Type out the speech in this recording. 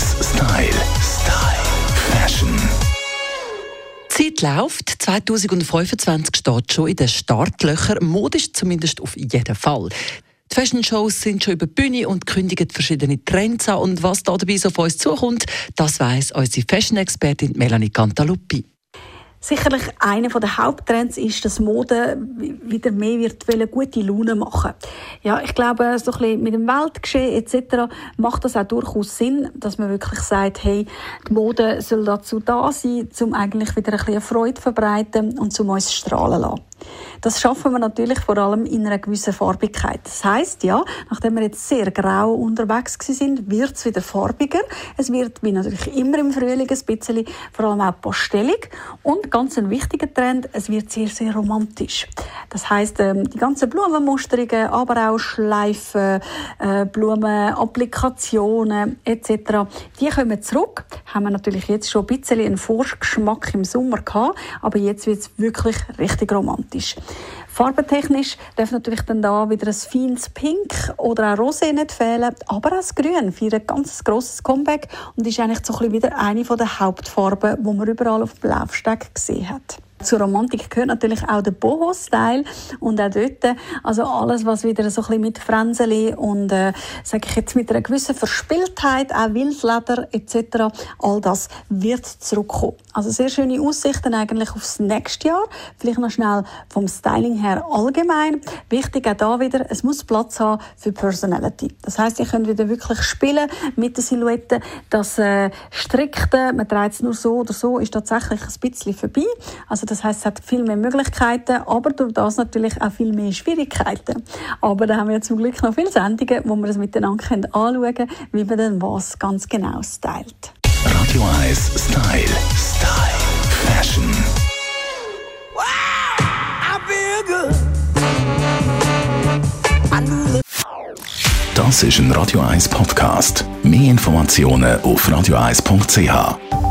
1 Style. Fashion. Die Zeit läuft, 2025 steht schon in den Startlöchern, modisch zumindest auf jeden Fall. Die Fashion-Shows sind schon über die Bühne und kündigen verschiedene Trends an. Und was da dabei so auf uns zukommt, das weiss unsere Fashion-Expertin Melanie Cantaluppi. Sicherlich einer der Haupttrends ist, dass Mode wieder mehr wird gute Laune machen. Ja, ich glaube, so ein bisschen mit dem Weltgeschehen etc. macht das auch durchaus Sinn, dass man wirklich sagt, hey, die Mode soll dazu da sein, um eigentlich wieder ein bisschen Freude zu verbreiten und um uns strahlen zu lassen. Das schaffen wir natürlich vor allem in einer gewissen Farbigkeit. Das heisst, ja, nachdem wir jetzt sehr grau unterwegs sind, wird es wieder farbiger. Es wird, wie natürlich immer im Frühling, ein bisschen, vor allem auch pastellig. Und ganz ein wichtiger Trend, es wird sehr, sehr romantisch. Das heisst, die ganzen Blumenmusterungen, aber auch Schleifen, Blumenapplikationen etc., die kommen zurück. Haben wir natürlich jetzt schon ein bisschen einen Vorgeschmack im Sommer gehabt, aber jetzt wird es wirklich richtig romantisch. Farbentechnisch darf natürlich dann da wieder ein feines Pink oder auch Rosé nicht fehlen, aber auch das Grün feiert ein ganz grosses Comeback und ist eigentlich so ein bisschen wieder eine der Hauptfarben, die man überall auf dem Laufsteg gesehen hat. Zur Romantik gehört natürlich auch der Boho-Style und auch dort, also alles, was wieder so ein bisschen mit Fränzeli und, sage ich jetzt, mit einer gewissen Verspieltheit, auch Wildleder etc., all das wird zurückkommen. Also sehr schöne Aussichten eigentlich aufs nächste Jahr. Vielleicht noch schnell vom Styling her allgemein. Wichtig auch da wieder, es muss Platz haben für Personality. Das heisst, ihr könnt wieder wirklich spielen mit der Silhouette. Das Strikte, man trägt es nur so oder so, ist tatsächlich ein bisschen vorbei. Also das heisst, es hat viel mehr Möglichkeiten, aber durch das natürlich auch viel mehr Schwierigkeiten. Aber da haben wir zum Glück noch viele Sendungen, wo wir das miteinander anschauen können, wie man denn was ganz genau stylt. Radio 1 Style. Fashion. Wow, I feel good. Das ist ein Radio 1 Podcast. Mehr Informationen auf radio1.ch.